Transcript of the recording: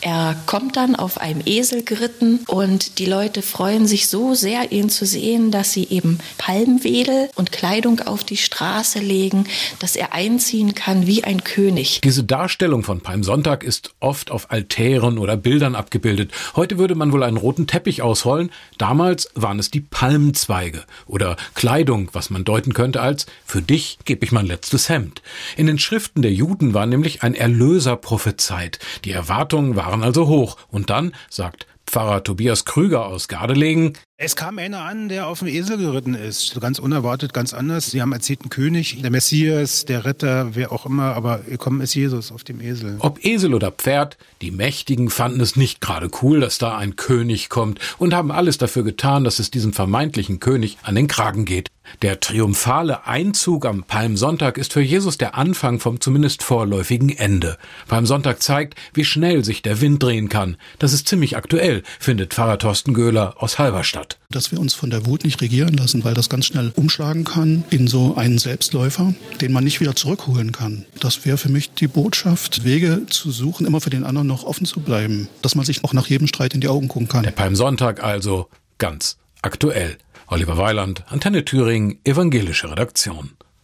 Er kommt dann auf einem Esel geritten und die Leute freuen sich so sehr, ihn zu sehen, dass sie eben Palmwedel und Kleidung auf die Straße legen, dass er einziehen kann wie ein König. Diese Darstellung von Palmsonntag ist oft auf Altären oder Bildern abgebildet. Heute würde man wohl einen roten Teppich ausrollen. Damals waren es die Palmzweige oder Kleidung, was man deuten könnte als „Für dich gebe ich mein letztes Hemd". In den Schriften der Juden war nämlich ein Erlöser prophezeit. Die Erwartungen waren also hoch. Und dann, sagt Pfarrer Tobias Krüger aus Gardelegen: Es kam einer an, der auf dem Esel geritten ist. So ganz unerwartet, ganz anders. Sie haben erzählt, ein König, der Messias, der Retter, wer auch immer, aber gekommen ist Jesus auf dem Esel. Ob Esel oder Pferd, die Mächtigen fanden es nicht gerade cool, dass da ein König kommt und haben alles dafür getan, dass es diesem vermeintlichen König an den Kragen geht. Der triumphale Einzug am Palmsonntag ist für Jesus der Anfang vom zumindest vorläufigen Ende. Palmsonntag zeigt, wie schnell sich der Wind drehen kann. Das ist ziemlich aktuell, findet Pfarrer Thorsten Göhler aus Halberstadt. Dass wir uns von der Wut nicht regieren lassen, weil das ganz schnell umschlagen kann in so einen Selbstläufer, den man nicht wieder zurückholen kann. Das wäre für mich die Botschaft, Wege zu suchen, immer für den anderen noch offen zu bleiben. Dass man sich auch nach jedem Streit in die Augen gucken kann. Der Palmsonntag also ganz aktuell. Oliver Weiland, Antenne Thüringen, evangelische Redaktion.